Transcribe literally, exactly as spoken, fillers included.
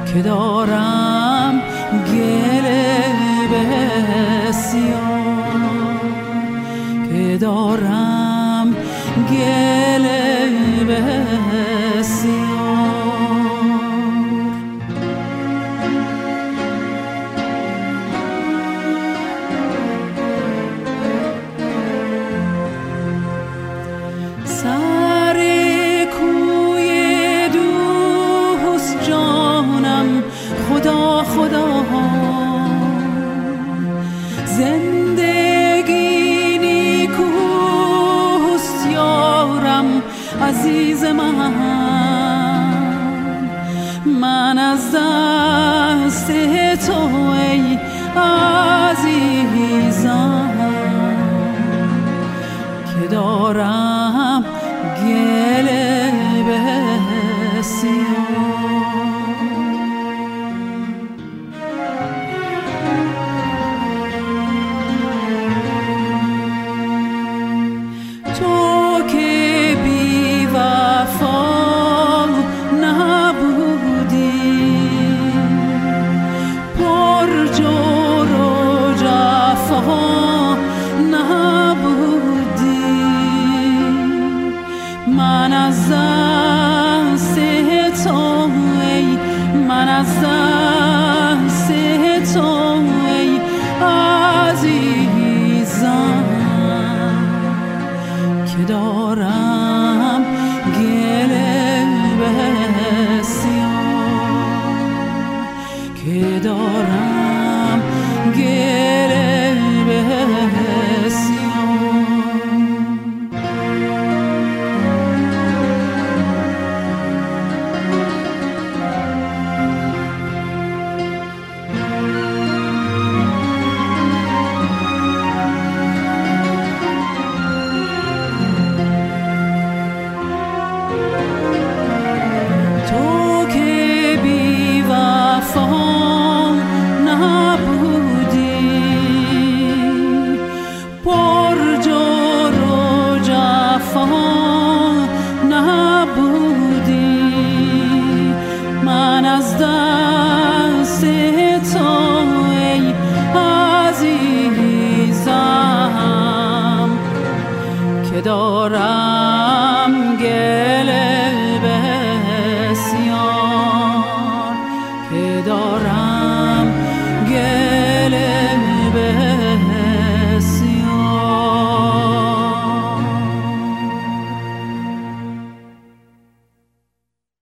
که دارم گله بسیار، که دارم گله بسیار. سر کوی دوست جانم خدا خدا، زندگی نیکوست یارم عزیز من. من از دست تو ای عزیزم که دارم گله بسیار. تو که بی وفا نبودی، پر جور و جفا نبودی، من از دست تو ای من از دست تو ای عزیزم که دارم گله بسیار، که دارم گله بسیار. من از دست تو ای عزیزم که دارم گله بسیار، که دارم